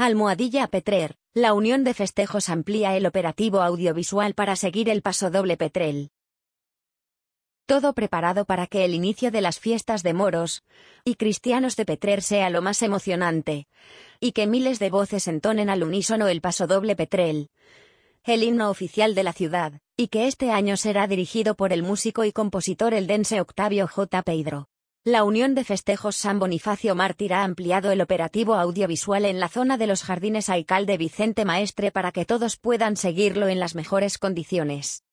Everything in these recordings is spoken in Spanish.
Almohadilla Petrer, la Unión de Festejos amplía el operativo audiovisual para seguir el Pasodoble Petrel. Todo preparado para que el inicio de las fiestas de moros y cristianos de Petrer sea lo más emocionante, y que miles de voces entonen al unísono el Pasodoble Petrel, el himno oficial de la ciudad, y que este año será dirigido por el músico y compositor eldense Octavio J. Peidro. La Unión de Festejos San Bonifacio Mártir ha ampliado el operativo audiovisual en la zona de los Jardines Alcalde Vicente Maestre para que todos puedan seguirlo en las mejores condiciones.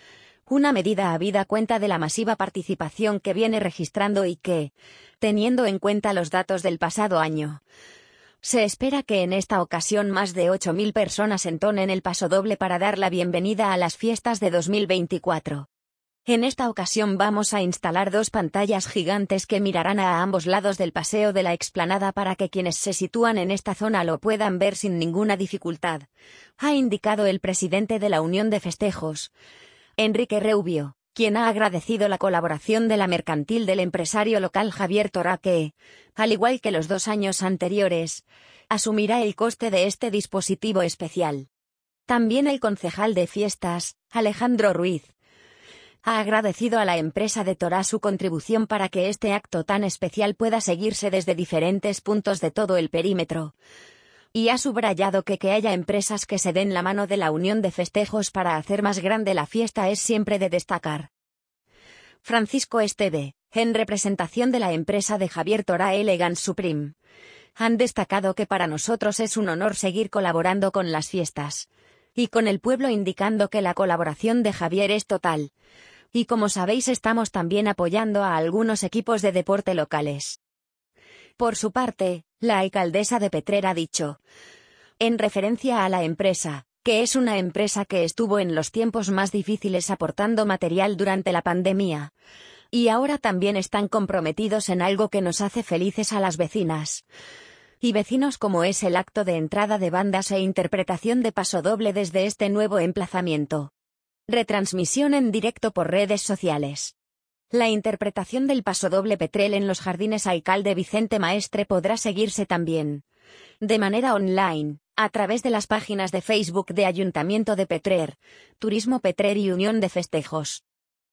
Una medida habida cuenta de la masiva participación que viene registrando y que, teniendo en cuenta los datos del pasado año, se espera que en esta ocasión más de 8.000 personas entonen el pasodoble para dar la bienvenida a las fiestas de 2024. En esta ocasión vamos a instalar 2 pantallas gigantes que mirarán a ambos lados del paseo de la explanada para que quienes se sitúan en esta zona lo puedan ver sin ninguna dificultad, ha indicado el presidente de la Unión de Festejos, Enrique Reubio, quien ha agradecido la colaboración de la mercantil del empresario local Javier Torá que, al igual que los 2 años anteriores, asumirá el coste de este dispositivo especial. También el concejal de fiestas, Alejandro Ruiz, ha agradecido a la empresa de Torá su contribución para que este acto tan especial pueda seguirse desde diferentes puntos de todo el perímetro, y ha subrayado que haya empresas que se den la mano de la Unión de Festejos para hacer más grande la fiesta es siempre de destacar. Francisco Esteve, en representación de la empresa de Javier Torá Elegance Supreme, han destacado que para nosotros es un honor seguir colaborando con las fiestas, y con el pueblo indicando que la colaboración de Javier es total. Y como sabéis estamos también apoyando a algunos equipos de deporte locales. Por su parte, la alcaldesa de Petrer ha dicho, en referencia a la empresa, que es una empresa que estuvo en los tiempos más difíciles aportando material durante la pandemia, y ahora también están comprometidos en algo que nos hace felices a las vecinas y vecinos como es el acto de entrada de bandas e interpretación de pasodoble desde este nuevo emplazamiento. Retransmisión en directo por redes sociales. La interpretación del pasodoble Petrel en los Jardines Alcalde Vicente Maestre podrá seguirse también, de manera online, a través de las páginas de Facebook de Ayuntamiento de Petrer, Turismo Petrer y Unión de Festejos.